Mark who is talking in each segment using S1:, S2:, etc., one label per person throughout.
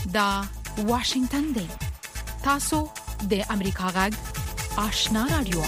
S1: دا واشنگتن دی. تاسو د امریکا غږ آشنا رادیو.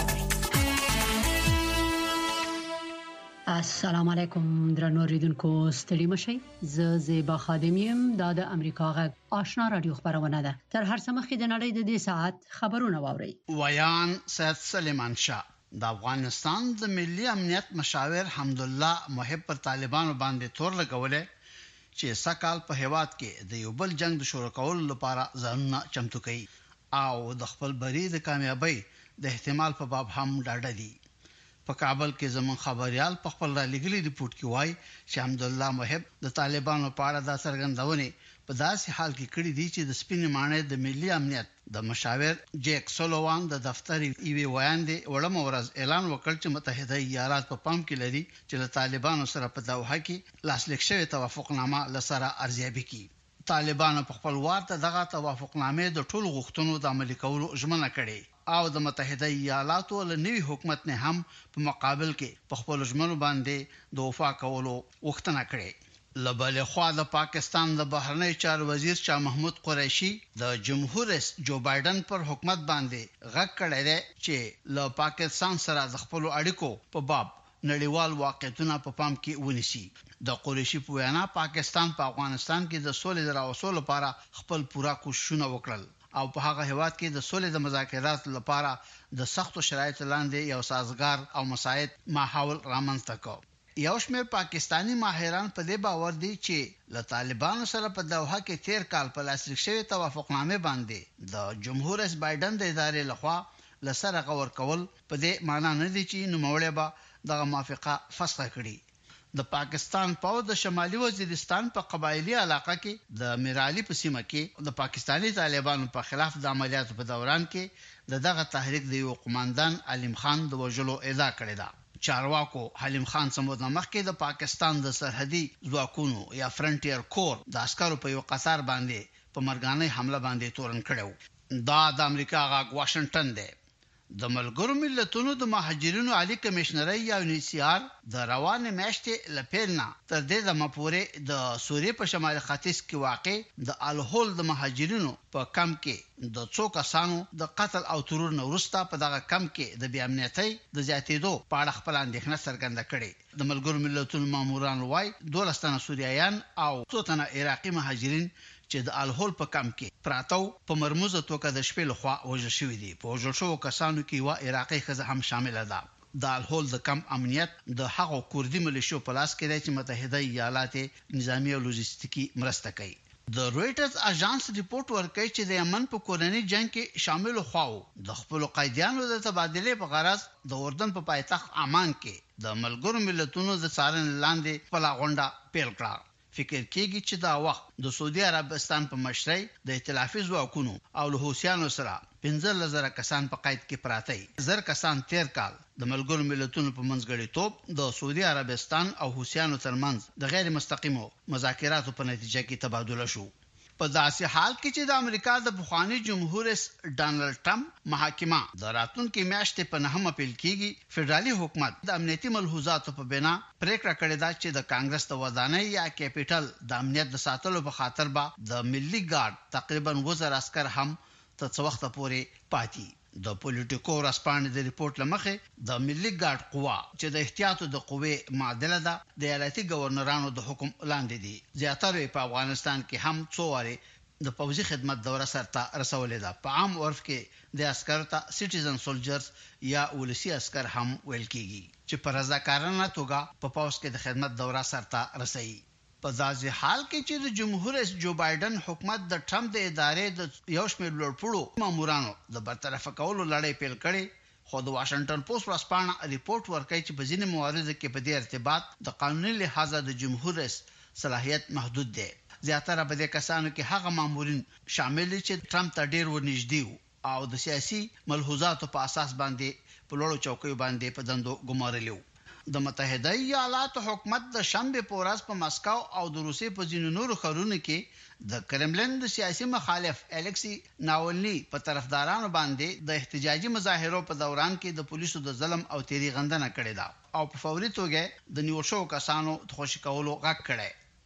S2: السلام علیکم درنو اوریدونکو، ستړي مشئ. زیبا خادمیم د امریکا غږ آشنا رادیو خبرونه ده. تر هر څه مخکې د نړۍ د دې ساعت خبرونه واوري.
S3: ویان سید سلیمان شاه د افغانستان د ملي امنیت مشاور حمدالله محب پر طالبانو باندې تور لګولې چې سکهال په هیواد کې د یو بل جنگ د شروع کولو لپاره ځانونه چمتو کوي او د خپل بری د کامیابی د احتمال په باب هم ډاډه دي. په کابل کې زمون خبريال په خپل را لګلي ریپورت کې وایي چې حمدالله محب د طالبانو په اړه د څرګندونې په داسې حال کې کړي دي چې د سپینې مانې د ملي امنیت د مشاور جیک سولوان د دفتر ایوي ویاندې وړم ورځ اعلان وکړ چې متحده ایالات په پام کې لري چې له طالبانو سره په دوحه کې لاسلیک شوی توافقنامه لسره ارزیابي کړي. طالبانو په خپل وار ته دغه توافقنامه د ټولو غوښتنو د عملي کولو ژمنه کړې او د متحده ایالاتو له نوي حکومت نه هم په مقابل کې په خپل ژمنو باندې د وفا کولو وختنه کړې. لبل خوا د پاکستان د بهرنی چارو وزیر شاه محمود قریشي د جمهور رئیس جو بایدن پر حکومت باندې غږ کړی دی چې له پاکستان سره د خپل اړیکو په باب نړیوال واقعیتونه په پام کې ونیسي. د قریشي په وینا پاکستان په افغانستان کې د سولې راوستلو لپاره خپل پوره کوششونه وکړل او په هغه هیواد کې د سولې د مذاکرات لپاره د سختو شرایطو لاندې یو سازگار او مساعد ماحول رامنځته کړ. یو شمېر پاکستانی ماهران په دې باور دي چې له طالبانو سره په دوحه کې تیر کال په لاسلیک شوی توافقنامه باندې د جمهور رئیس بایدن د ادارې لخوا لسره غور کول په دې معنی نه دي چې نوموړی به دغه موافقه فسخ کړي. د پاکستان پاو د شمالي وزیرستان په قبایلی علاقه کې د میرعلی په سیمه کې د پاکستانی طالبانو په خلاف د عملیاتو په دوران کې دغه تحریک د یو قوماندان علیم خان د وژلو ادعا کړې ده. چارواکو حلیم خان سمود مخکې د پاکستان د سرحدي ځواکونو یا فرنټیر کور د عسکرو په یو قطار باندې په مرګانه حمله باندې تورن کړو. دا د امریکا غاګ واشنگټن دی. د ملګرو ملتونو د مهاجرینو عالی کمشنري یا UNHCR د روانه میاشتې لپیلنا تر دې د مپورې د سوریې په شمال ختیځ کې واقع د الهول د مهاجرینو په کم کې د څو کسانو د قتل او ترور نه وروسته په دغه کم کې د بې امنیتۍ د زیاتېدو په اړه خپل اندېښنه څرګنده کړې. د ملګرو ملتونو ماموران وايي 12 تنه سوریایان او 2 تنه عراقي مهاجرین چې د الهول په کم کې پراتو په مرموزه توګه د شپې لخوا وژل شوی دي. په وژل شوو کسانو کې یو عراقي ښځه هم شامل ده. د الهول د کم امنیت د هغو کوردي ملیشو په لاس کې دی چې متحده ایالات نظامی او لوجستیکي مرسته کوي. د رويټرز اژانس ریپورت ورکړي چې د یمن په کورنۍ جنگ کې شامل خواو د خپل قیدیانو د تبادله په غرض د اردن په پایتخت عمان کې د ملګرو ملتونو د څارنې لاندې خپل غونډه پیل کړه. فکر کېږي چې دا وخت د سعودي عربستان په مشرۍ د ائتلافي ځواکونو او له حوثیانو سره 15,000 کسان په قید کې پراته دي. 1000 کسان تیر کال د ملګرو ملتونو په منځګړیتوب د سعودي عربستان او حوثیانو ترمنځ د غیر مستقیمو مذاکراتو په نتیجه کې تبادله شو. په داسې حال کې چې د امریکا د پخوانی جمهور رئیس ډانلډ ټرمپ محاکمه د راتلونکي میاشتې په 9 اپریل کې فدرالي حکومت د امنیتي ملحوظاتو په بنا پریکړه کړې ده چې د کانګرس د ودانۍ یا کیپټل د امنیت د ساتلو په خاطر به د ملي ګارد تقریبا 2000 عسكر هم تر څو وخت پورې پاتې. د پولیټیکو رسپانې د ریپورت لمخې د ملي ګارد قوا چې د احتیاطو د قوې معادله ده د ایالتي گورنرانو د حکم لاندې دي. زیاتره په افغانستان کې هم څو واره د پوځي خدمت دوره سرته رسولې ده. په عام عرف کې د عسکرو ته سټیزن سولجرز یا ولسی عسكر هم ویل کیږي چې پر رضاکارانه توګه په پوځ کې د خدمت دوره سرته رسي. په داسې حال کې چې د جمهور رئیس جو بایدن حکومت د ټرمپ د ادارې د یو شمېر لوړپوړو مامورانو د برطرف کولو لړۍ پیل کړې، خو د واشنگټن پوسټ ورځپاڼه ریپورت ورکړي چې په ځینې مواردو کې په دې ارتباط د قانوني لحاظه د جمهور رئیس صلاحیت محدود دی. زیاتره په دې کسانو کې هغه مامورین شامل دي چې ټرمپ ته ډیر ورنږدې او د سیاسي ملحوظاتو په اساس باندې په لوړو چوکیو باندې په دندو ګمارلیو. د متحده ایالاتو حکومت د شنبه په ورځ په مسکو او د روسیې په ځینو نورو ښارونو کې د کرملن د سیاسي مخالف الکسی ناولنی په طرفدارانو باندې د احتجاجي مظاهرو په دوران کې د پولیسو د ظلم او تیری غندنه کړې ده او په فوري توګه د نیول شوو کسانو د خوشی کولو غږ کړي.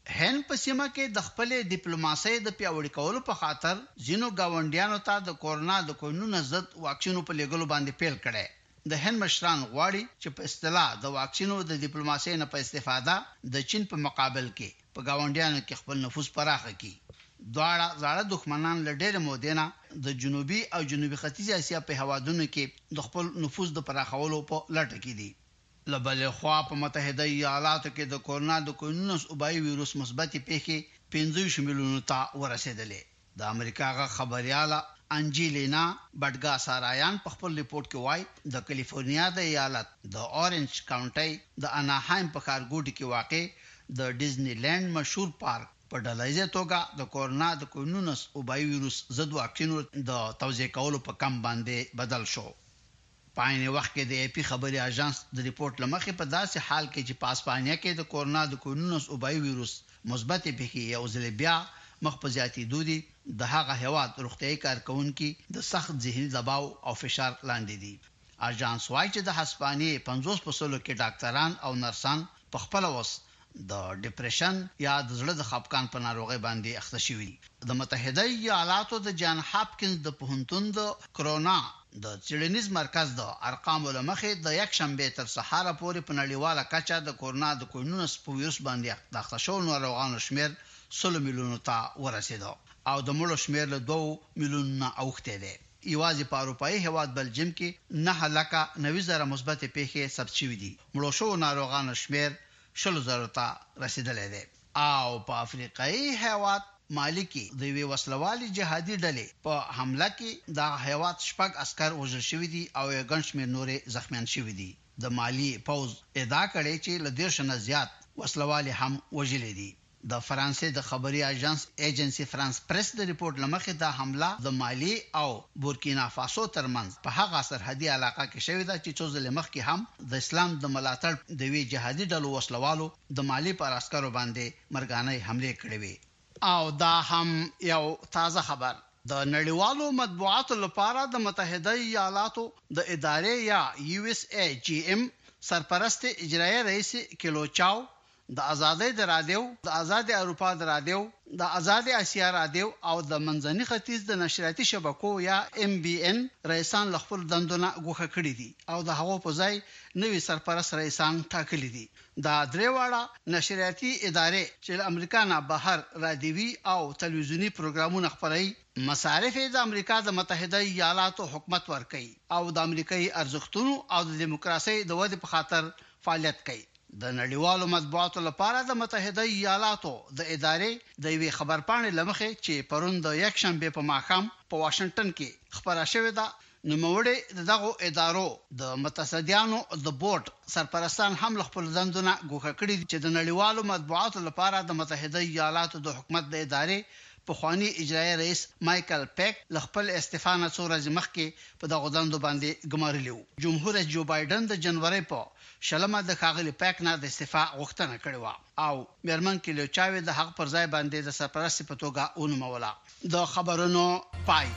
S3: هند په سیمه کې د خپل ډیپلوماسۍ د پیاوړي کولو په خاطر ځینو گاونډیانو ته د کورونا د کوینونو ضد واکسینو په لګولو باندې پیل کړي د هند مشران غواړي چې په اصطلاح د واکسینو د ډیپلوماسۍ نه په استفاده د چین په مقابل کې په گاونډیانو کې خپل نفوذ پراخه کړي دواړه ځاړه دښمنان له ډېر مودې نه د جنوبي او جنوبي ختیځ اسیا په هوادونو کې د خپل نفوذ د پراخولو په لټه کې دي لبل خوا په متحده ایالاتو کې د کورونا د کوینونس وبای وایروس مثبت پیښې 15 میلیونو ته ورسېدلې د امریکا غا خبرياله انجلینا بډګا سارایان په خپل ریپورت کې وایي د کیلیفورنیا د ایالت د اورنج کاونټي د اناهایم په ښارګوټي کې واقع د ډیزنی لند مشهور پارک په ډلایزه توګه د کورونا د کوینونس وبای وایروس ضد واکسینو د توزیع کولو په کم باندې بدل شو په عین وخت کې د AP خبري اژانس د ریپورت لمخې په داسې حال کې چې په اسپانیا کې د کورونا د کوینونس وبای وایروس مثبت پیښې یو ځل بیا مخ په زیاتېدو دي د هغه هیواد روغتیايي کارکونکو د سخت ذهني دباو او فشار لاندې دي اژانس وايي چې د هسپانیې 50% کې ډاکټران او نرسان په خپل وس د ډیپریشن یا د زړه د خپګان په ناروغي باندې اخته شوي د متحده ایالاتو د جان هاپکینز د پوهنتون د کرونا د چیرنیز مرکز د ارقامو لمخې د یک شنبه تر سهار پورې په نړیواله کچه د کورونا د کوینونس په ویروس باندې د اخته شوو ناروغانو شمیر 100 میلیونو ته ورسېدو او د مړو شمیر له 2 میلیونو اوخته دی یوازې په اروپאי هواد بلجیم کې 9,90,000 مثبت پیښې ثبت شوې دي مړو شوو ناروغانو شمیر 100,000 ته رسیدلې ده او په افریقایي هواد مالی کې د وی وسلوالي جهادي ډلې په حمله کې د هیواد شپږ عسكر وژل شوي دي او یو ګڼ شمېر نورې زخمیان شوي دي د مالی پوز ادعا کړې چې له 10 نه زیات وسلوالي هم وژلې دي د فرانسې د خبري اژانس ایجنسی فرانس پریس د ریپورت لمخې د حمله د مالی او بورکینا فاسو ترمنځ په هغه سرحدي علاقه کې شوې ده چې څو ځله مخکې هم د اسلام د ملاتړ د وی جهادي ډلو وسلوالو د مالی پر عسکرو باندې مرګانه حمله کړې وي او دا هم یو تازه خبر د نړیوالو مطبوعاتو لپاره د متحده ایالاتو د ادارې یا USAGM سرپرست اجرایی رئیس کلوچاو د آزادۍ د رادیو د آزاد اروپا د رادیو د آزاد اسیا رادیو او د منځني ختیځ د نشریاتي شبکو یا MBN رئیسان خپل دندونه غوښه کړی دي او د هغو په ځای نوي سرپرست رئیسان ټاکلي دي دا درې واړه نشریاتي ادارې چې امریکا نه بهر رادیوي او تلویزیونی پروګرامونه خپروي مصارف د امریکا د متحده ایالاتو حکومت ورکوي او د امریکایي ارزښتونو او د دیموکراسي د ودې په خاطر فعالیت کوي د نړیوالو مطبوعاتو لپاره د متحده ایالاتو د ادارې د وی خبرپاڼې لمخې چې پرون د یک شنبه په ماښام په واشنگټن کې خبره شوې ده نوموړي دغه ادارو د متصدیانو د بورډ سرپرستان هم خپل دندونه غوښه کړې چې د نړیوالو مطبوعاتو لپاره د متحده ایالاتو د حکومت د ادارې په خواني اجرایی رئیس مايكل پیک خپل استعفا نه څو ورځې مخکې په دغه دندو باندې ګمارلیو جمهور رئیس جو بایدن د جنوري په شلمه د خاغلی پیک نه د استعفا غوښتنه کړې و او میرمن کلیوچاوي د حق پر ځای باندې د سرپرست په توګه ونوموله د خبرونو پای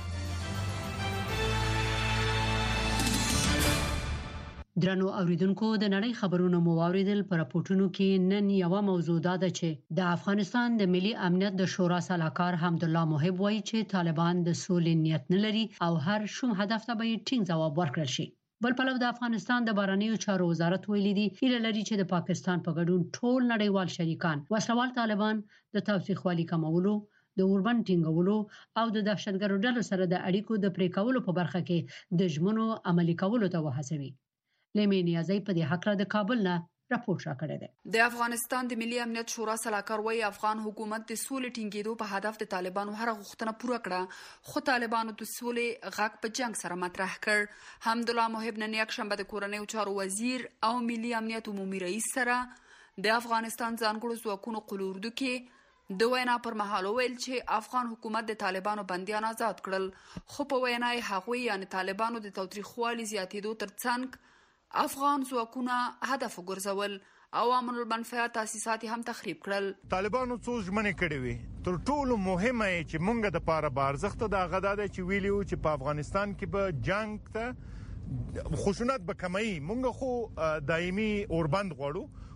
S2: درنو اوریدونکو د نړۍ خبرونه مو واوریدل پر راپورټونو کې نن یو موضوع ده چې د افغانستان د ملي امنیت د شورا سلاکار حمدالله محب وایي چې طالبان د سولې نیت نه لري او هر شوم هدف ته به ټینګ ځواب ورکړي شي بل پلو د افغانستان د بهرنیو چارو وزارت ویلي دی هیله لري چې د پاکستان په ګډون ټول نړیوال شریکان وسلوال طالبان د تاوتریخوالي کمولو د اوربند ټینګولو او د دهشتګرو ډلو سره د اړیکو د پرې کولو په برخه کې د ژمنو عملي کولو ته وهڅوي لمه نیازی په دې حق را د کابل نه راپور راکړی دی
S4: د افغانستان د ملي امنیت شورا سلاکار وایي افغان حکومت د سولې ټینګېدو په هدف د طالبانو هر غوښتنه پوره کړه خو طالبانو د سولې غږ په جنگ سره مطرح کړ حمدالله محب نن یک شنبه د کورنیو چارو وزیر او ملي امنیت عمومي رئیس سره د افغانستان ځانګړو ځواکونو قلوردو کې د وینا پر مهال ویل چې افغان حکومت د طالبانو بنديان آزاد کړل خو په وینا هغوی یعنی طالبانو د تاوتریخوالي زیاتېدو ترڅنګ افغان ځواکونه هدف وګرځول او امن المنفعه تاسیسات هم تخریب کړل
S5: طالبانو څو ژمنې کړې وي تر ټولو مهمه چې مونږ د پاره بارزخت د غداده چې ویلیو چې په افغانستان کې به جنگ ته خشونت به کمای مونږ خو دایمي اوربند غواړو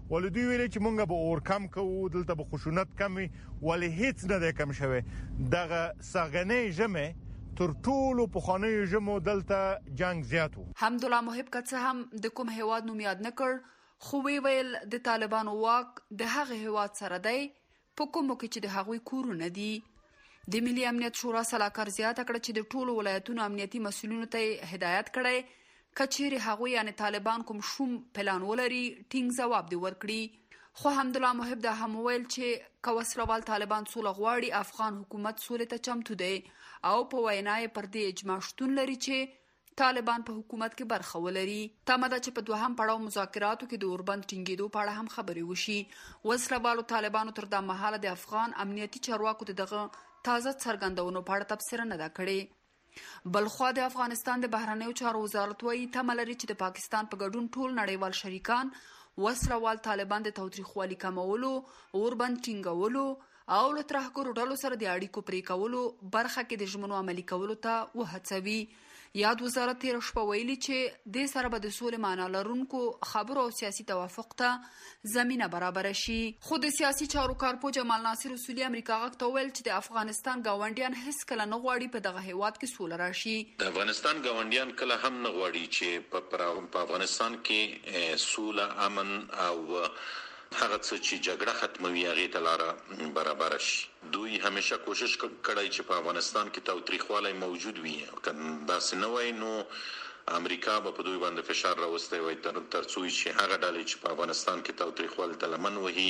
S5: ولدي ویل چې مونږ به اور کم کوو دلته به خشونت کم وي ولې هیڅ نه دی کم شوی دغه ساغنې جمع تر ټولو په خانه جمع دلته جنگ زیات وو
S4: حمدالله محب کڅ هم د کوم هیواد نوم یاد نکړ خو ویل د طالبانو واک د هغه هیواد سره دی په کومو کې چې د هغوی کورونه دي د ملي امنیت شورا سلاکار زیاته کړه چې د ټولو ولایتونو امنیتي مسؤلینو ته هدایت کړي کچېرې هغوی یعنی طالبان کوم شوم پلان ولري ټینګ ځواب دی ورکړي خو حمدالله محب دا هم ویل چې کوسلوال طالبان سوله غواړي افغان حکومت سولې ته چمتو دی او په وینای پر دې اجماع شتون لري چې طالبان په حکومت کې برخه ولري تمه ده چې په دوهم پړاو مذاکراتو کې د اوربند ټینګېدو په اړه هم خبرې وشي وسلوالو طالبانو تر دا مهاله د افغان امنیتي چارواکو دغه تازه څرګندونو په اړه تبصره نه ده کړې بلخوا د افغانستان د بهرنیو چارو وزارت وايي تمه لري چې د پاکستان په ګډون ټول نړیوال شریکان وسلوال طالبان د تاوتریخوالي کمولو اوربند ټینګولو او له ترهګرو ډلو سره د اړیکو پرې کولو برخه کې د ژمنو عملي کولو ته وهڅوي یاد وزارت تیر شپه ویلي چې د سره به د سولې معنا لرونکو خبرو او سیاسي توافق ته زمينه برابر شي خو د سیاسي چارو کارپو جمال ناصر اصولي امریکا غږ ته ویل چې د افغانستان گاونډیان هیڅ کله نه غواړي په دغه هیواد کې سوله راشي
S6: د افغانستان گاونډیان کله هم نه غواړي چې په افغانستان کې سوله امن او هغه څه چې جګړه ختموي هغه ته لاره برابر شي دوی همیشه کوشش کړی چې په افغانستان کې تاوتریخوالی موجود وي دا سنوي نو امریکا په دوی باندې فشار راوستي وي تر څو چې هغه ډلې چې په افغانستان کې تاوتریخوالی ته لمن وهي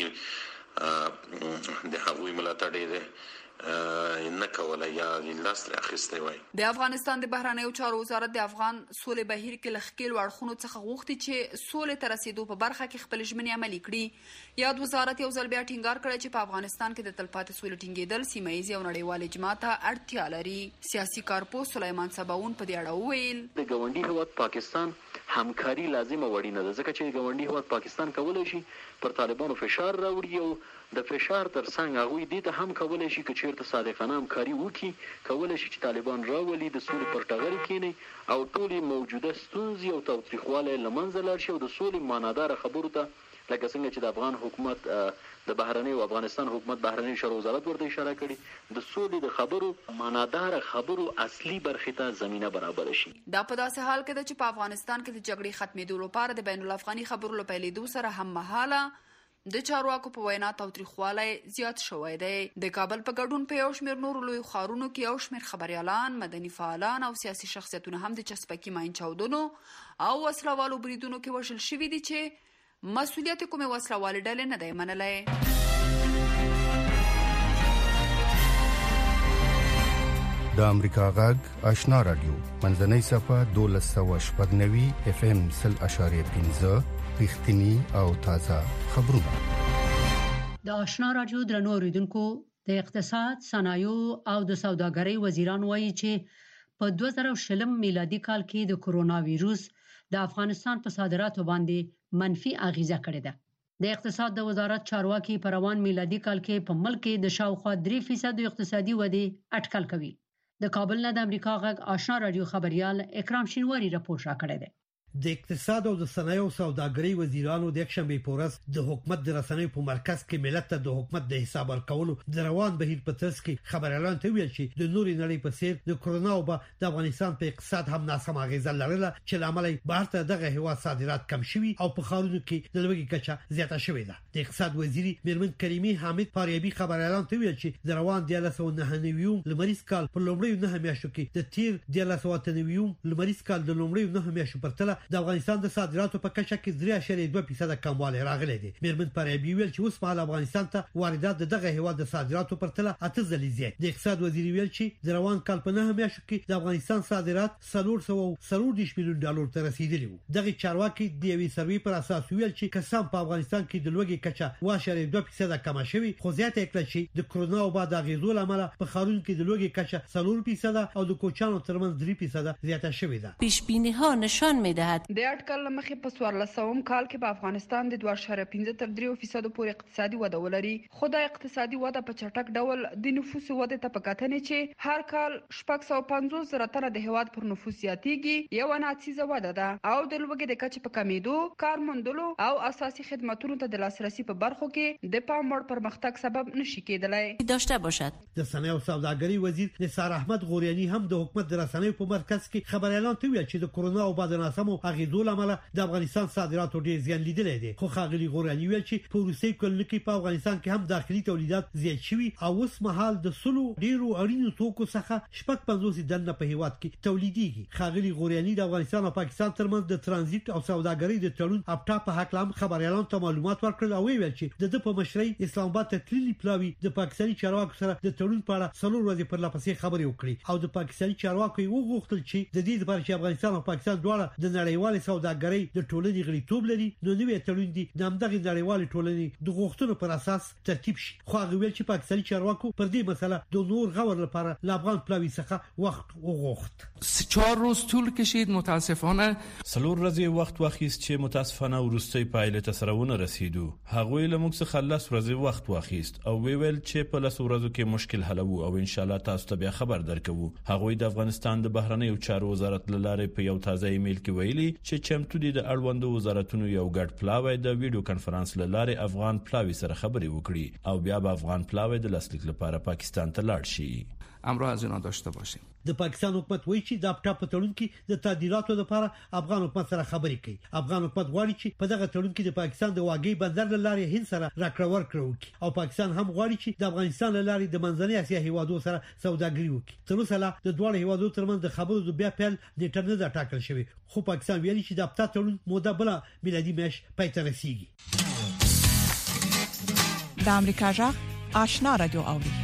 S6: د هغوی ملاتړ دی نه کوله یا لاستر اخیسته وای
S4: د افغانستان د بهرنیو چارو وزارت د افغان سولې بهیر کې لخکیل وړخونو څخه غوښتي چې سولې ته رسیدو په برخه کې خپل ژمنې عملي کړي یاد وزارت یو ځل بیا ټینګار کړی چې په افغانستان کې د تلپاتې سولې ټینګېدل سیمه ییز او نړیوال اجماع ته اړتیا لري سیاسي کارپو سلیمان صباون په دې اړه وویل
S7: د ګاونډي هیواد پاکستان همکاري لازمه وړینه ده ځکه چې ګاونډي هیواد پاکستان کولای شي پر طالبانو فشار راوړي او د فشار ترڅنګ هغوی دې ته هم کولای شي چې چیرته صادقانه همکاري وکړي کولای شي چې طالبان راولي د سولې پر ټغر کېني او ټولې موجوده ستونزې او تاوتریخوالی له منځه لاړ شي او د سولې معناداره خبرو ته لکه څنګه چې د افغان حکومت د بهرنیو افغانستان حکومت بهرنیو چارو وزارت ورته اشاره کړې د سولې د خبرو معناداره خبرو اصلي برخې ته زمينه برابر شي
S4: دا په داسې حال کې ده چې په افغانستان کې د جګړې ختمېدو لپاره د بین الافغاني خبرو له پیلېدو سره هم مهاله د چارواکو په وینا تاوتریخوالی زیات شوی دی د کابل په ګډون په یو شمېر نورو لویو ښارونو کې یو شمېر خبریالان مدني فعالان او سیاسي شخصیتونه هم د چسپکي ماین چاودنو او وسلوالو بریدونو کې وژل شوي دي چې مسؤلیت کومې وسلوالې ډلې نه دی منلی
S8: د امریکا غږ آشنا رادیو منځنۍ صفحه 1290 FM 0.5 رښتینی او تازه خبرونه
S2: د آشنا رادیو درنو اوریدونکو د اقتصاد صنایع او د سوداګرۍ وزیران وایي چې په 2020 میلادي کال کې د کرونا وایروس د افغانستان په صادراتو باندې منفي اغیزه کړې ده د اقتصاد د وزارت چارواکي په روان میلادي کال کې په ملک کې د شاوخوا 3% اقتصادي ودې اټکل کوي د کابل نه د امریکا غږ آشنا رادیو خبريال اکرام شینواری راپور را کړی دی
S9: د اقتصاد او د صنایع او سوداګرۍ وزیرانو د یکشنبه په ورځ د حکومت د رسنیو په مرکز کې ملت ته د حکومت د حساب ورکولو د روان بهیر په ترڅ کې خبريالان ته ویل چې د نوري نړۍ په څیر د کرونا وبا د افغانستان په اقتصاد هم ناسم اغیزه لرله چې لامل بهر ته دغه هوا صادرات کم شوي او په خارونو کې د لوګي کچه زیاته شوې ده د اقتصاد وزیر میرمن کریمي حامد فاریابي خبريالان ته ویل چې د روان 1999 لمریز کال په لومړیو 9 میاشتو کې د تیر 1999 لمریز کال د لومړیو 9 میاشتو پرتله د افغانستان د صادراتو په کچه کې 3.2% کموالی راغلی دی میرمن فاریابي ویل چې اوس مهال افغانستان ته واردات دغه هیواد د صادراتو پرتله 8 ځلې زیات د اقتصاد وزیر ویل چې د روان کال په 9 میاشتو کې د افغانستان صادرات 340 میلیون ډالر ته رسیدلي وو دغه چارواکي د یوې سروې پر اساس ویل چې قسم په افغانستان کې د لوګي کچه 2.2% کم شوی خو زیاته کړه چې د کرونا او بعد غیزو لامل په خارون کې د لوګي کچه 3% او د کوچانو ترمنځ 3% زیاته شوې ده
S10: پیش بینی ها نشان می‌دهد باشد.
S4: د اټکل مخې په 1400 کال کې په افغانستان د 2.15 تر 3% پورې اقتصادي وده ولري، خو د اقتصادي وده په چټک ډول د نفوس وده ته په کتنې چې هر کال 650 زره تنه د هیواد پر نفوس زیاتېږي یو ناڅیزه وده ده او د لوږې د کچې په کمیدو، کار موندلو او اساسي خدماتونو ته د لاسرسي په برخو کې د پام وړ پرمختګ سبب نشي کېدلی
S10: داشته باشد.
S9: د صنایع او سوداګرۍ وزیر نثار احمد غوریانی هم د حکومت د رسنیو په مرکز کې خبر اعلان کوي چې د کرونا او بعد ناسمو اغیزو لامل د افغانستان صادرات ډیر زیان لیدلې دي، خو ښاغلي غوریانی ویل چې په روسي کلونو کې په افغانستان کې هم داخلي تولیدات زیات شوي او اوس مهال د سلو ډیرو اړینو توکو څخه 50 دنه په هیواد کې تولیديږي. ښاغلي غوریانی د افغانستان او پاکستان ترمنځ د ترانزیت او سوداګرۍ د تړون اپټا په حق لام خبر اعلان ته معلومات ورکړل او ویل چې د په مشرۍ اسلام آباد ته تللی پلاوی د پاکستاني چارواکو سره د تړون په اړه څلور ورځې پر لپسې خبرې وکړي او د پاکستاني چارواکو یې وغوښتل چې د دې لپاره چې افغانستان او پاکستان دواړه د نړیوال سوداګرۍ د ټولنې غړیتوب لري نو نوې تړون دي د همدغه نړیوال ټولنې د غوښتنو پر اساس ترتیب شي. خو هغه ویل چې پاکستاني چارواکو پر دې مسله د نور غور لپاره له افغان پلاوی څخه وخت وغوښت.
S11: 4 روز طول کشید متاسفانه
S12: سلور ورځې وخت واخیست چې متاسفانه ورستۍ پایله ته سره رسیدو. هغوی له موږ څخه 10 ورځې وخت واخیست او ویل چې په 10 ورځو کې مشکل حلوو او ان شاء الله تاسو ته بیا خبر درکوو. هغوی د افغانستان د بهرنیو چارو وزارت لاره په یو تازه ایمیل کې ویلي چې چمتو دي د اړوندو وزارتونو یو ګډ پلاوی د ویډیو کانفرنس لاره افغان پلاوی سره خبرې وکړي او بیا به افغان پلاوی د لاسلیک لپاره پاکستان ته لاړ شي.
S11: امر از اینا داشته باشیم.
S9: د پاکستان حکومت وایي چې د اپټا په تړون کې د تعدیلاتو لپاره افغان حکومت سره خبرې کوي. افغان حکومت غواړي چې په دغه تړون کې د پاکستان د واګي بندر لارې هند سره راکړه ورکړه وکړي او پاکستان هم غواړي چې د افغانستان لارې د منځنۍ اسیا هیوادو سره سوداګري وکړي. تر اوسه لا د دوه هیوادو ترمنځ د خبرو د بیا پیل نیټه نه ده ټاکل شوې، خو پاکستان ویلي چې د اپټا تړون موده بل میلادي میاشت پای ته رسیږي.
S13: د امریکا جغ آشنا رادیو اوري.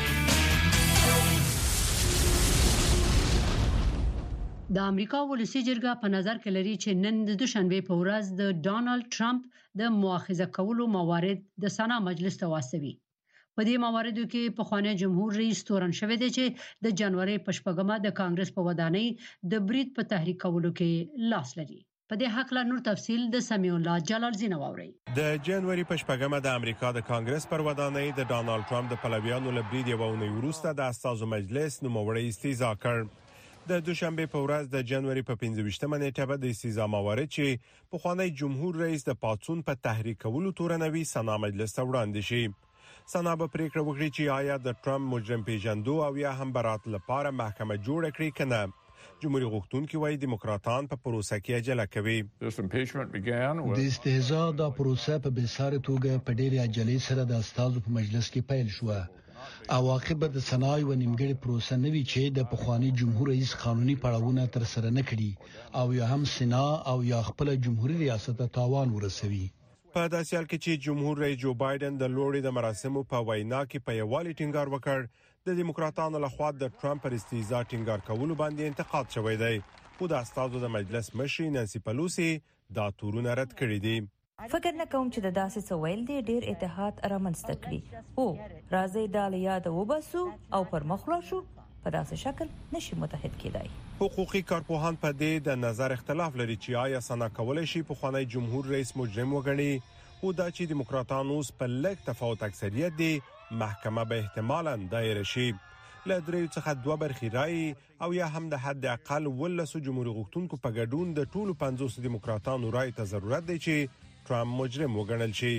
S2: د امریکا ولسی جرګه په نظر کې لري چې نن د دوشنبه په ورځ د ډانلډ ټرمپ د مؤاخذه کولو موارد د سنا مجلس ته واستوي. په دې مواردو کې په خوانه جمهور رئیس تورن شوی دی چې د جنوري په شپږمه د کانګرس په ودانۍ د برید په تحریک کولو کې لاس لري. په دې حق لا نور تفصيل د سمیع الله جلال زینو اوري.
S14: د جنوري په شپږمه د امریکا د کانګرس پر ودانۍ د ډانلډ ټرمپ د پلویانو لبرید یو اونۍ وروسته د استازو مجلس نوموړی استیزا کړ. د دوشنبه په ورځ د جنوري په 15مه نیټه به د استیزا موارد چې په خوانی جمهور رئیس د پاتسون په تحریک کولو تورنوي سنا مجلس ته وړاندې شي. سنا به پریکړه وکړي چې آیا د ټرمپ مجرم پیژندو او یا هم برات لپاره محکمه جوړ کړي کنه. جمهوریت غوښتونکي وايي دیموکراتان په پروسه کې عجله کوي.
S15: د استهزاء د پروسه په بساره توګه په ډېر عجلې سره د استازو په مجلس کې پیل شو. عواقب د صنایع و نیمګړي پروسه نوي چې د پخوانی جمهور رئیس قانوني پړاوونه تر سره نه کړي او یا هم سنا او یا خپل جمهوریت ریاست ته تاوان ورسوي.
S14: په داسې حال کې چې جمهور رئیس جو بایدن د لوړې د مراسمو په وینا کې په یوالي ټینګار وکړ، د دیموکراتانو لخوا د ټرمپ پر استیزا ټینګار کولو باندې انتقاد شوی دی. خو د استازو د مجلس مشر نانسی پلوسی دا تورونه رد کړی دي.
S16: فکر نه کوم چې د داسې سویل دی ډیر اتحاد رامنځته کړي او راځي د یاد وباسو او پر مخ شو په داسې شکل نشي متحد کېدای.
S14: حقوقي کارپوهان په دې د نظر اختلاف لري چې آیا سنا کولای شي په خوانی جمهور رئیس مجرم وګڼي او دا چې دیموکراتانو په لږ تفاوت اکثریت دي محکمه به احتمالاً دایر شي. له درې څخه دوه برخې رائے او یا هم د حد اقل ولسو جمهوریت غوښتونکو په ګډون د ټولو 50 دیموکراتانو رائے ته ضرورت دی چې ټرمپ مجرم وګڼل شي.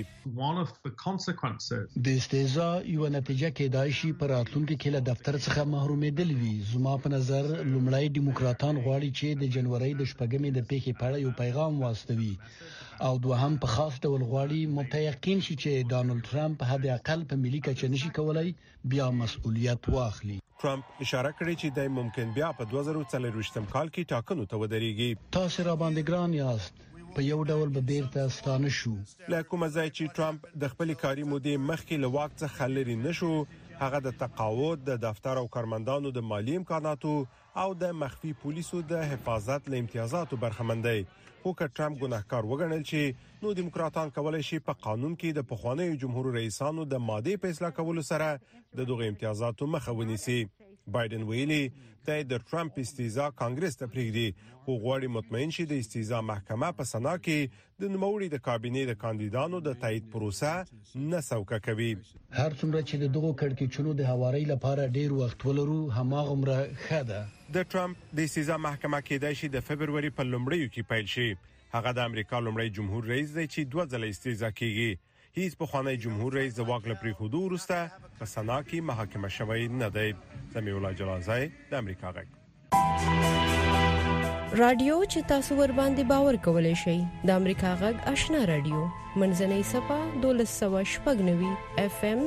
S15: د استهزاء یو نتیجه کېدای شي پر راتلونکي کې له دفتر څخه محرومېدل وي. زما په نظر لومړی دیموکراتان غواړي چې د جنوري د شپږمې د پیښې په اړه یو پیغام واستوي او دوهم په خاص ډول غواړي متيقن شي چې ډانلډ ټرمپ حد اقل په ملي کچه نشي کولای بیا مسؤلیت واخلي.
S14: ټرمپ اشاره کړې چې دای ممکن بیا په 2024 کال کې ټاکنو ته ودرېږي.
S15: تاسو را باندې ګران یاست. په یو ډول به بیرته ستانه شو.
S14: له کومه ځای چې ټرمپ د خپل کاري مودې مخکې له واک څخه لري نشو، هغه د تقاعد، د دفتر او کارمندانو د مالی امکاناتو او د مخفي پولیسو د حفاظت له امتیازاتو برخمندي. خو که ټرمپ ګناهکار وګڼل چې نو دیموکراتان کولای شي په قانون کې د پخوانیو جمهور رئیسانو د ماده فیصله کولو سره د دغه امتیازاتو مخه ونیسي. بایدن ویلي د ټرمپ استیزا کانګرس ته پریږدي خو غواړي مطمئن شي د استیزا محکمه په سنا کې د نوموړي د کابینې د کاندیدانو د تایید پروسه نه سوکه کوي.
S15: هر څومره چې د دغو کړکېچونو د هواري لپاره ډیر وخت ولرو هماغومره ښه ده.
S14: د ټرمپ د استیزا محکمه کېدای شي د فبرवरी په لومړیو کې پیل شي. هغه د امریکا لومړی جمهور رئیس دی چې 2 ځله استیزا کیږي. هیڅ په خوانی جمهور رئیس د واک لپاره خودو ورسته په سنا کې محاکمه شوی نه دی. سمیع الله جلالزای د امریکا غږ
S10: رادیو چې تاسو ور باندې باور کولای شئ. د امریکا غږ آشنا رادیو منځنۍ صفه 1290 FM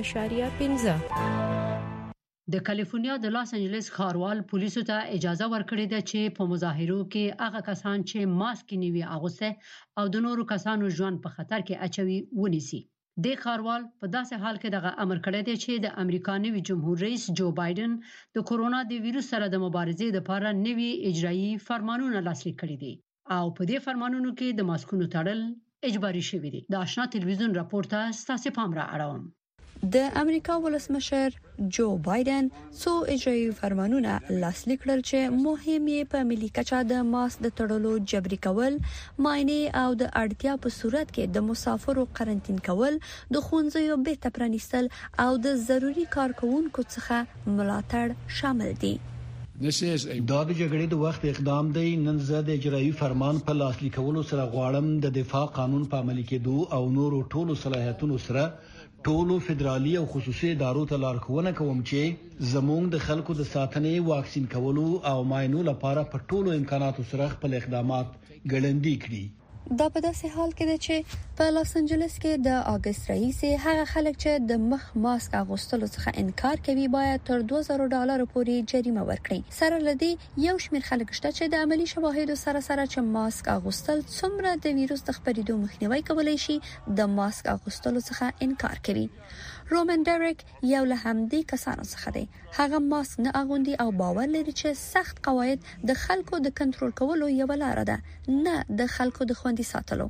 S10: 0.15.
S2: د کالیفورنیا د لاس انجلس ښاروال پولیسو ته اجازه ورکړې ده چې په مظاهرو کې هغه کسان چې ماسک نیوي اغوسته او د نورو کسانو ژوند په خطر کې اچوي ونیسي. د ښاروال په داسې حال کې دغه امر کړی دی چې د امریکا نوي جمهور رئیس جو بایدن د کورونا د وایروس سره د مبارزې لپاره نوي اجرایي فرمانونه لاسلیک کړي دي او په دې فرمانونو کې د ماسکونو تړل اجباري شوی دی. د آشنا ټلویزیون راپور ته ستاسو پام را اړوم.
S17: د امریکا ولسمشر جو بایدن څو اجرایي فرمانونه لاسلیک کړل چې مهم یې په ملي کچه د ماسک د تړلو جبري کول، معاینه او د اړتیا په صورت کې د مسافرو قرنټین کول، د ښوونځیو بیرته پرانیستل او د ضروري کارکونکو څخه ملاتړ شامل دي.
S15: دا د جګړې د وخت اقدام دی. نن زه د اجرایي فرمان په لاسلیکولو سره غواړم د دفاع قانون په عملي کېدو او نورو ټولو صلاحیتونو سره ټولو فدرالي او خصوصي ادارو ته لارښوونه کوم چې زموږ د خلکو د ساتنې، واکسین کولو او معاینو لپاره په ټولو امکاناتو سره خپل اقدامات ګړندي کړي.
S17: دا په داسې حال کې ده چې په لاس انجلس کې د اگست راهیسې هغه خلک چې د مخ ماسک اغوستلو څخه انکار کوي باید تر $2000 پورې جریمه ورکړي. سره لدی یو شمېر خلک شته چې د عملی شواهدو سره چې ماسک اغوستل څومره د وایروس د خپرېدو مخنیوي کولای شي د ماسک اغوستلو څخه انکار کوي. رومن ډایرک یو له همدې کسانو څخه دی. هغه ماسک نه اغوندي او باور لري چې سخت قواعد د خلکو د کنټرول کولو یو لار ده، نه د خلکو د خوندي ساتلو.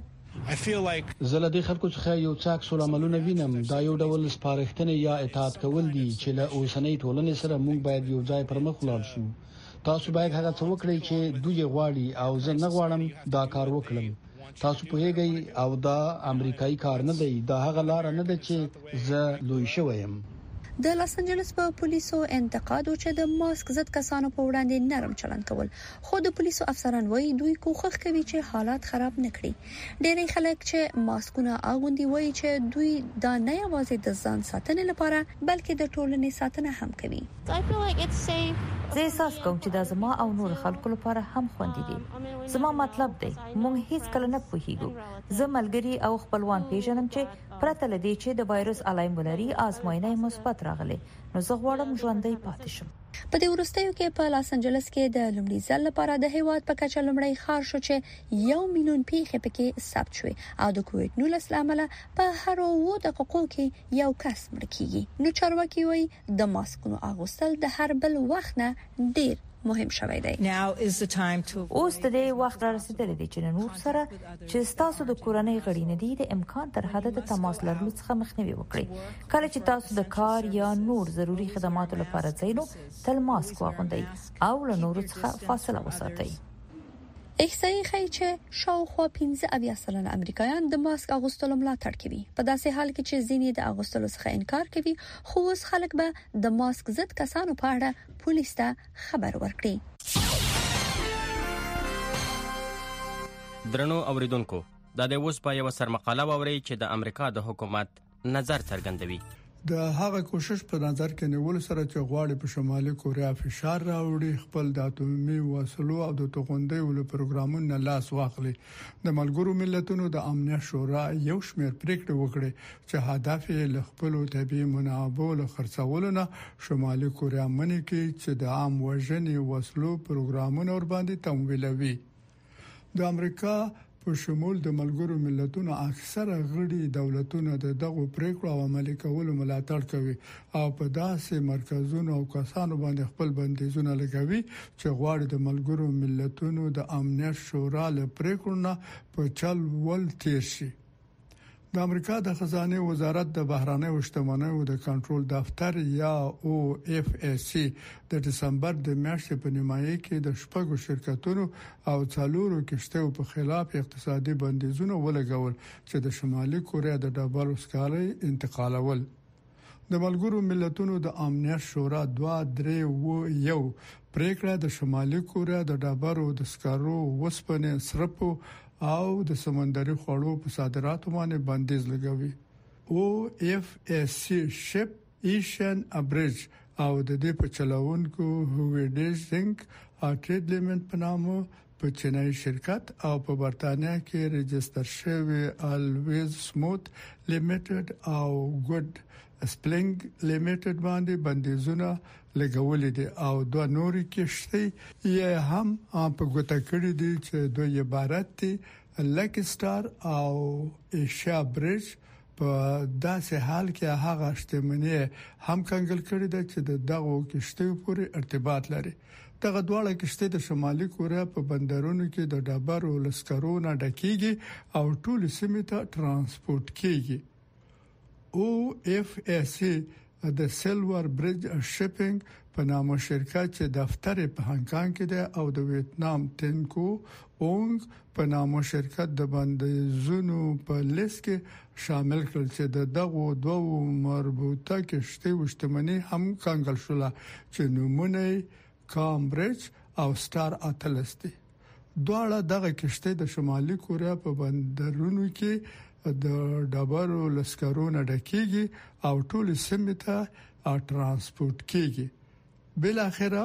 S15: زه له دې خلکو څخه یو څه عکس العملونه وینم. دا یو ډول سپارښتنه یا اطاعت کول دي چې له اوسنۍ ټولنې سره موږ باید یو ځای پر مخ ولاړ شو. تاسو باید هغه څه وکړئ چې دوی غواړي او زه نه غواړم دا کار وکړم. تاسو پوهیږئ او دا امریکایي کار نه دی. دا هغه لار نه ده چې زه لوی شوم.
S17: د لاس انجلس په پولیسو انتقاد او چې د ماسک ضد کسانو په وړاندې نرم چلند کول، خو د پولیسو افسران وایي دوی کوښښ کوي چې حالات خراب نکړي. ډېری خلک چې ماسکونه اغوندي وایي چې دوی دا نه یوازې د ځان ساتنې لپاره بلکې د ټولنې ساتنه هم کوي.
S16: زه احساس کوم چې دا زما او نور خلکو لپاره هم خوندي دي. زما مطلب دی موږ هیڅ کله نه پوهیږو. زه ملګری او خپلوان پیژنم چې پرته لدی چې د وایروس علائم ولري آزموینه مثبت راغلي، نو زه غواړم ژوندۍ پاتې شم.
S17: په دې وروستیو کې په لاس انجلس کې د لومړي ځل لپاره د هیواد په کچه لومړی ښار شو چې 1 میلیون پیښې پکې ثبت شوې او د کووډ-19 لامل په هر 2 دقیقو کې یو کس مړ کیږي. نو چارواکي وایي د ماسکونو اغوستل د هر بل وخت نه ډیر مهم شوی دی.
S16: اوس د دې وخت را رسیدلی دی چې نور سره چې تاسو د کورنۍ غړي نه دي د امکان تر حد د تماس لرلو څخه مخنیوي وکړئ. کله چې تاسو د کار یا نور ضروري خدماتو لپاره ځئ نو تل ماسک واغوندئ او له نورو څخه فاصله وساتئ.
S17: احصایې ښیي چې شاوخوا 15% امریکایان د ماسک اغوستلو ملاتړ کوي. په داسې حال کې چې ځینې د اغوستلو څخه انکار کوي، خو اوس خلک به د ماسک ضد کسانو په اړه پولیس ته خبر ورکړي.
S18: درنو اوریدونکو، دا د اوس په یو سرمقاله ووري چې د امریکا د حکومت نظر څرګندوي.
S19: د هغه کوشش په نظر کې نیول سره چې غواړي په شمالي کوریا فشار راوړي، خپل د اټومي وسلو او د توغندیو له پروګرامونو لاس واخلي. د ملګرو ملتونو د امنیت شورا یو شمېر پریکړې وکړې چې هدف یې له خپل طبيعي منابعو له خرڅولو نه شمالي کوریا منې کې چې د عام وژنې وسلو پروګرامونه ور باندې تمویلوي. د امریکا په شمول د ملګرو ملتونو اکثره غړي دولتونه د دغو پریکړو عملي کولو ملاتړ کوي او په داسې مرکزونو او کسانو باندې خپل بندیزونه لګوي چې غواړي د ملګرو ملتونو د امنیت شورا له پریکړو نه په چل ول تیر شي. د امریکا د خزانه وزارت د بهرانه شتمنیو د کنټرول دفتر یا OFAC د دسمبر د میاشتې په نیمایي کې د شپږو شرکتونو او څلورو کشتیو په خلاف اقتصادي بندیزونه ولګول چې د شمالي کوریا د ډبرو سکالي انتقالول. د ملګرو ملتونو د امنیت شورا 231 پریکړه د شمالي کوریا د ډبرو د سکارو وسپنې سرپو او د سمندري خوړو په صادراتو باندې بندیز لګوي. OFAC شپ ایشن ابریج او د دې په چلاونکو هویډیزنګ ټریډ لیمنت په نامه په چینایي شرکت او په برتانیا کې ريجستر شوی الویز سموت لیمیټډ او ګډ سپلنګ لیمیټډ باندې بندیزونه لګولې دي او دوه نورې کشتۍ یې هم په ګوته کړې دي چې دوی عبارت دي لکی سٹار او ایشیا بریج. په داسې حال کې هغه شتمنۍ هم کنګل کړې ده چې دغه کشتۍ پورې ارتباط لري. دغه دواړه کشتۍ د شمالي کوریا په بندرونو کې د ډبرو لسکرونو ډکېږي او ټول سیمه ته ترانسپورت کیږي. OFAC د سیلور بریج شپینګ په نامه شرکت چې دفتر په هانګ کانګ کې ده او د ویتنام تینکو اونګ په نامه شرکت د بندیزونو په لیست کې شامل کړل چې دغه دوه مربوطه کشتۍ وشتمنۍ هم کنګل شول چې نومونه کامبرج او سٹار اتلس دي. دواړه دغه کشتۍ د شمالي کوریا په بندرونو کې د ډبرو لسکرونو ډکېږي او ټول سیمه ته ترانسپورت کیږي. بل اخره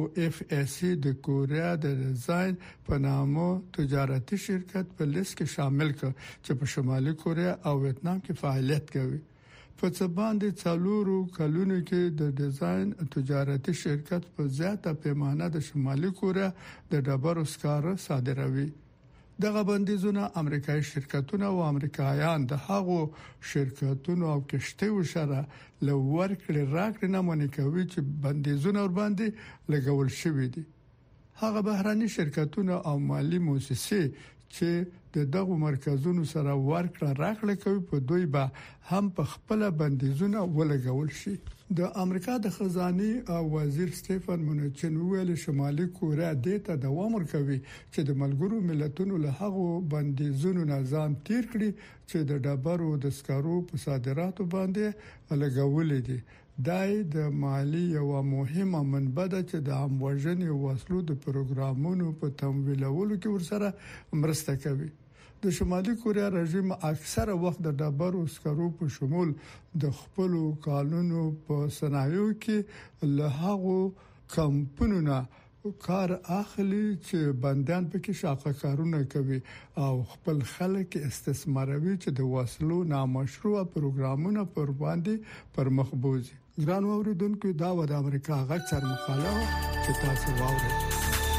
S19: OFAC د کوریا د ډیزاین په نامه تجارتي شرکت په لیست کې شامل کړ چې په شمالي کوریا او ویتنام کې فعالیت کوي. په څه باندې څلورو کلونو کې د ډیزاین تجارتي شرکت په زیاته پیمانه د شمالي کوریا د ډبرو سکاره صادروي. دغه بندیزونه امریکایي شرکتونه او امریکایان د هغو شرکتونو او کشتیو سره لور کړی راکړی نه مونږ کوي چې بندیزونه ور باندې لګول شوی دي. هغه بهراني شرکتونه او مالی مؤسسې چې دغه مرکزونو سره ورکړه راکړه کوي په دوی به هم په خپل بندیزونه ولګول شي. د امریکا د خزانه او وزیر سټيفن مونچن ویل شمالي کوریا د ته دوام ورکوي چې د ملګرو ملتونو له هغو بندیزونو نظام تیر کړي چې د ډبرو د سکارو په صادراتو باندې لګولې دي. دای د مالی یو مهمه منبع ده چې د اموژنې وسلو د پروګرامونو په تمویلولو کې ورسره مرسته کوي. د شمالي کوریا رژیم اکثره وخت د ډبرو سکرو په شمول د خپل قانونو په صنایعو کې له هغو کمپنیونو کار اخلي چې بندیان پکې شاقه کارونه کوي او خپل خلک استثماروي چې د وسلو نامشروع پروګرامونه پر باندې پر مخ بوزي. ګران اوریدونکو دا و د امریکا غږ سره مقاله چې تاسو واورئ.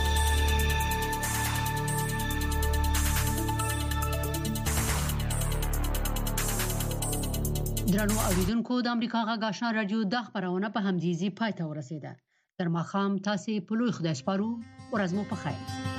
S2: درنو اوریدونکو د امریکا غږ آشنا رادیو د خبرونه په همدیزي پای ته ورسیده. تر ماښام تاسو په لوی خدای سپارو. ورځ مو په خیر.